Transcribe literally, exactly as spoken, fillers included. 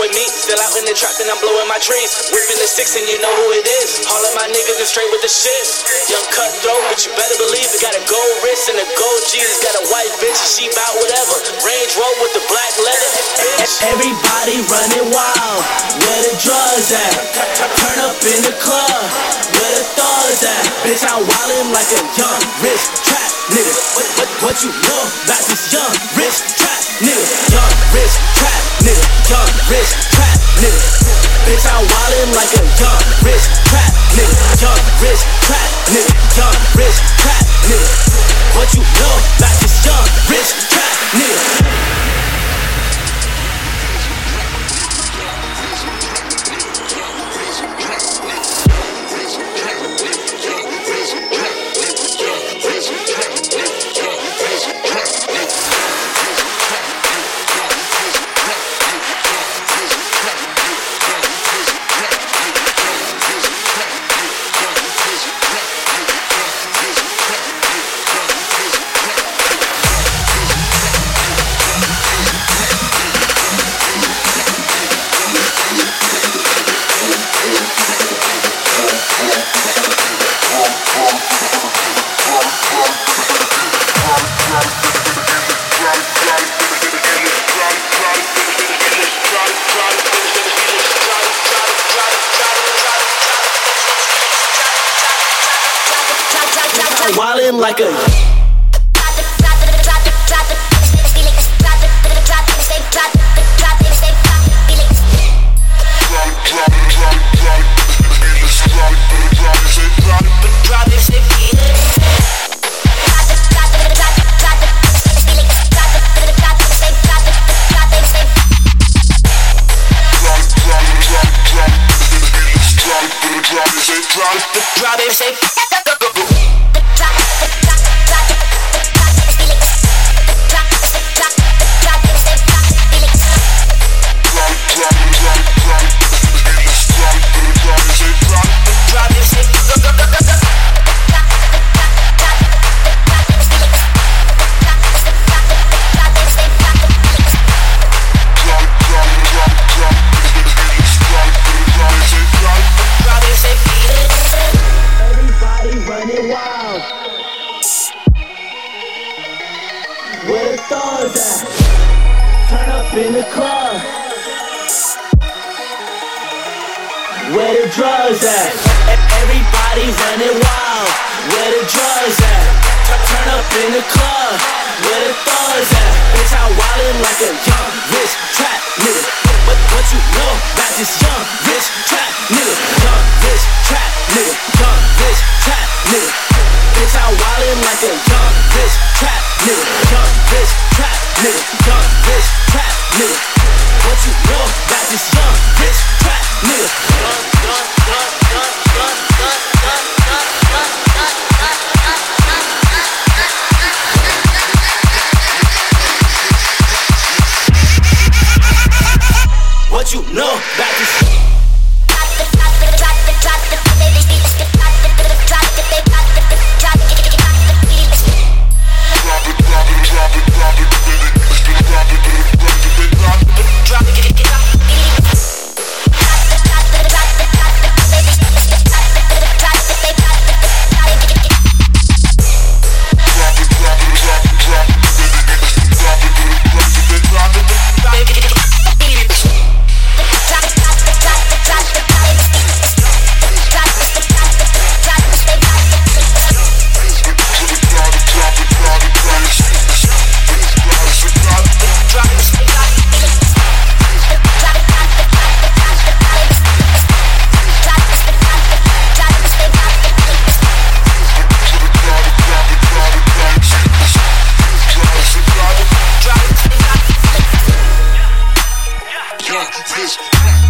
with me. Still out in the trap and I'm blowing my trees. Whipping the six and you know who it is. All of my niggas is straight with the shit. Young cutthroat, but you better believe it. Got a gold wrist and a gold jeans. Got a white bitch and she bout whatever. Range Rover with the black leather. Bitch. Everybody running wild. Where the drugs at? Turn up in the club. Where the thugs at? Bitch, I'm wildin' like a young rich trap nigga. What, what, what you know about this young rich trap nigga? Young rich trap nigga. Young rich trap nigga. Bitch, I'm wildin' like a young rich trap nigga. Young rich trap nigga. Young rich trap nigga. What you know about this young rich trap nigga? Wildin' like a drop it, say where the thugs at? Turn up in the club. Where the drugs at? Everybody running wild. Where the drugs at? Turn up in the club. Where the thugs at? Bitch, I'm wildin' like a young rich trap nigga. What, what you know about this young rich trap nigga? Young rich trap nigga. Young rich trap nigga. Bitch, I'm wildin' like a young rich trap nigga. Young rich trap nigga. Young rich trap nigga. What you know about this young rich trap nigga? What you know about this? This